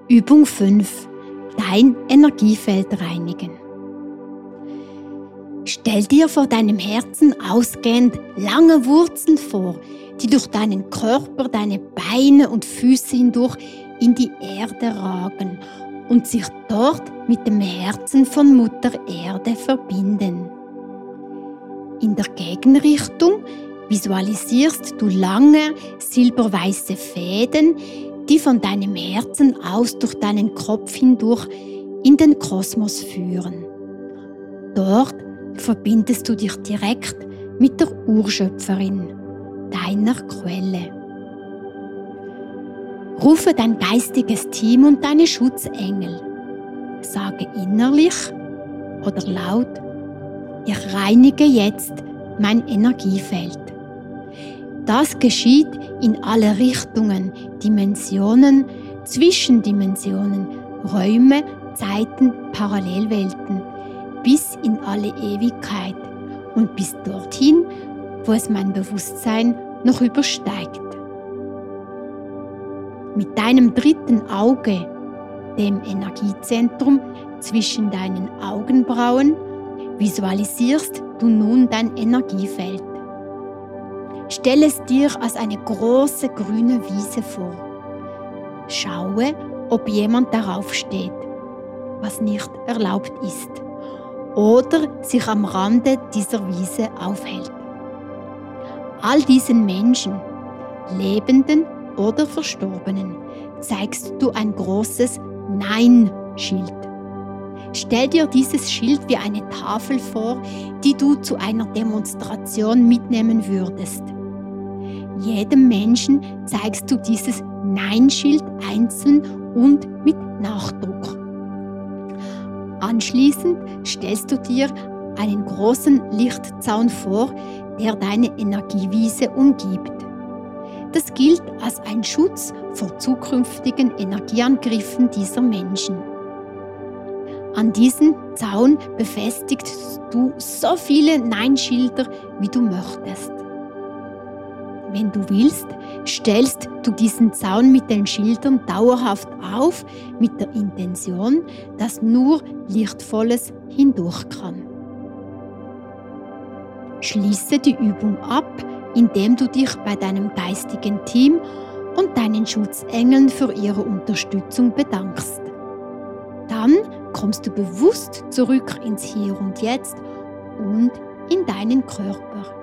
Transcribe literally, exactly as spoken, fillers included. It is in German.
Übung fünf. Dein Energiefeld reinigen. Stell dir vor deinem Herzen ausgehend lange Wurzeln vor, die durch deinen Körper, deine Beine und Füße hindurch in die Erde ragen und sich dort mit dem Herzen von Mutter Erde verbinden. In der Gegenrichtung visualisierst du lange silberweiße Fäden, die von deinem Herzen aus durch deinen Kopf hindurch in den Kosmos führen. Dort verbindest du dich direkt mit der Urschöpferin, deiner Quelle. Rufe dein geistiges Team und deine Schutzengel. Sage innerlich oder laut: Ich reinige jetzt mein Energiefeld. Das geschieht in alle Richtungen, Dimensionen, Zwischendimensionen, Räume, Zeiten, Parallelwelten, bis in alle Ewigkeit und bis dorthin, wo es mein Bewusstsein noch übersteigt. Mit deinem dritten Auge, dem Energiezentrum zwischen deinen Augenbrauen, visualisierst du nun dein Energiefeld. Stell es dir als eine große grüne Wiese vor. Schaue, ob jemand darauf steht, was nicht erlaubt ist, oder sich am Rande dieser Wiese aufhält. All diesen Menschen, Lebenden oder Verstorbenen, zeigst du ein großes Nein-Schild. Stell dir dieses Schild wie eine Tafel vor, die du zu einer Demonstration mitnehmen würdest. Jedem Menschen zeigst du dieses Nein-Schild einzeln und mit Nachdruck. Anschließend stellst du dir einen großen Lichtzaun vor, der deine Energiewiese umgibt. Das gilt als ein Schutz vor zukünftigen Energieangriffen dieser Menschen. An diesen Zaun befestigst du so viele Nein-Schilder, wie du möchtest. Wenn du willst, stellst du diesen Zaun mit den Schildern dauerhaft auf, mit der Intention, dass nur Lichtvolles hindurch kann. Schließe die Übung ab, indem du dich bei deinem geistigen Team und deinen Schutzengeln für ihre Unterstützung bedankst. Dann kommst du bewusst zurück ins Hier und Jetzt und in deinen Körper.